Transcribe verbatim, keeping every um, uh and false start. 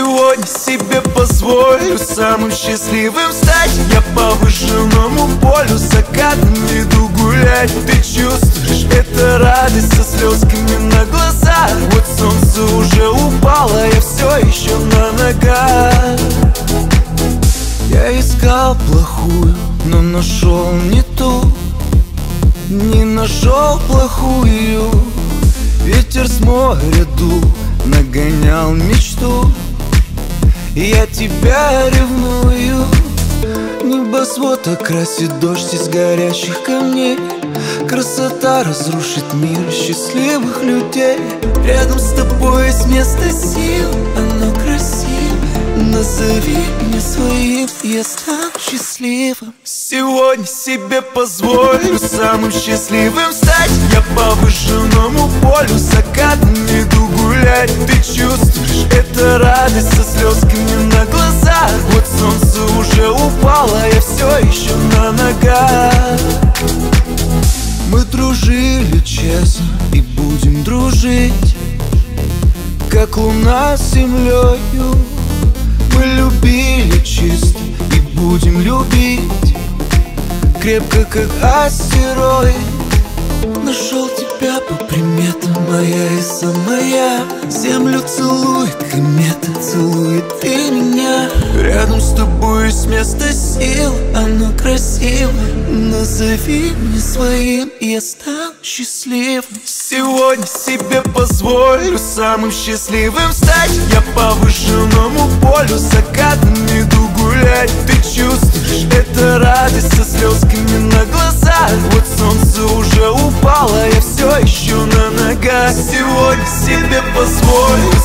Сегодня себе позволю самым счастливым стать. Я по выжженному полю закатом иду гулять. Ты чувствуешь, это радость со слезками на глазах. Вот солнце уже упало, я все еще на ногах. Я искал плохую, но нашел не ту. Не нашел плохую. Ветер с моря дул, нагонял мечту. Я тебя ревную. Небосвод окрасит дождь из горящих камней. Красота разрушит мир счастливых людей. Рядом с тобой есть место сил, оно красиво. Назови меня своим, я стану счастливым. Сегодня себе позволю самым счастливым стать. Я по выжженному полю закатом иду гулять. Ты чувствуешь, это радость со слезками на глазах. Вот солнце уже упало, я все еще на ногах. Мы дружили честно и будем дружить, как луна с землею. Мы любили чисто и будем любить крепко, как астероид. Нашел тебя по приметам, моя и самая. Землю целует комета, целует и меня. Рядом с тобой есть место сил, оно красиво. Назови меня своим, я стану счастливым. Сегодня себе позволю самым счастливым стать. Я по выжженному полю закатом иду гулять. Ты чувствуешь, это радость со слезками на глазах. Вот солнце уже упало, я все еще на ногах. Сегодня себе позволю